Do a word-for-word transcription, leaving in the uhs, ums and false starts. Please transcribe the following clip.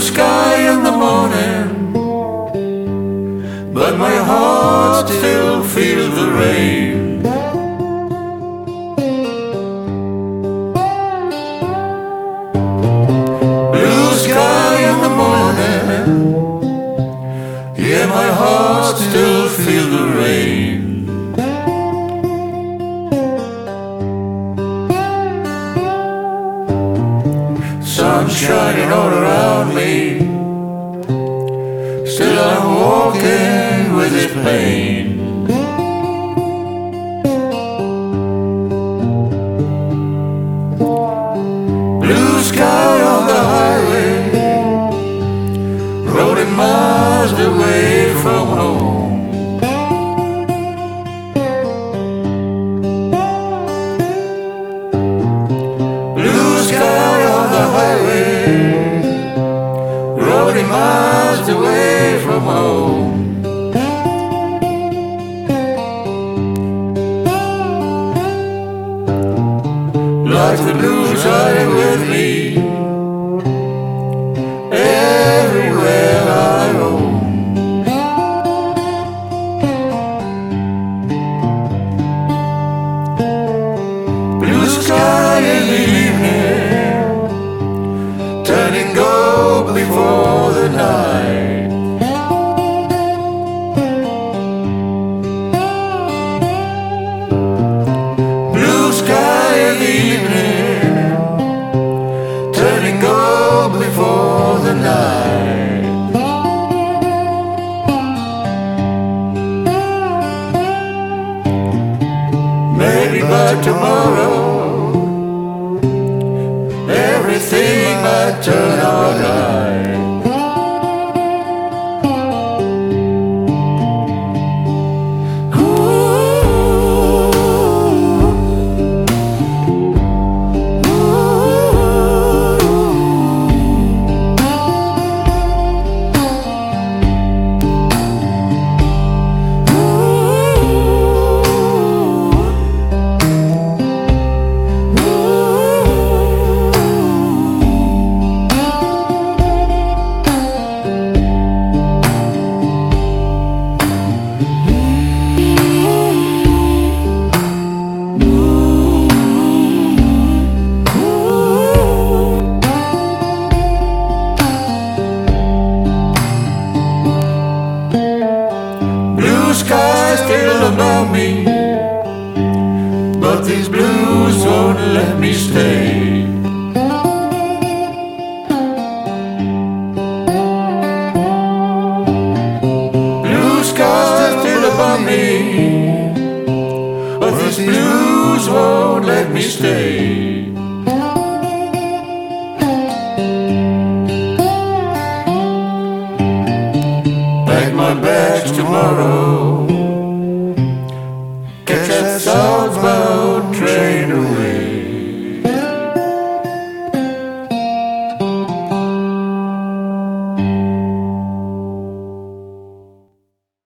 sky in the morning, but my heart still feels the rain. Blue sky in the morning, yeah, my heart still feels the rain. Sun shining all around me, still I'm walking with this pain. Blue sky on the highway, rolling miles away from home. Blue sky on the highway, rolling miles away from home. Like the blues are with me everywhere I roam. Blue sky in the evening, turning gold before the night. Blue sky in the evening, turning gold before the night. Maybe by tomorrow everything might turn out right. Blue sky still above me, but these blues won't let me stay. Blue sky still above me, but these blues won't let me stay. Pack my bags tomorrow, catch that South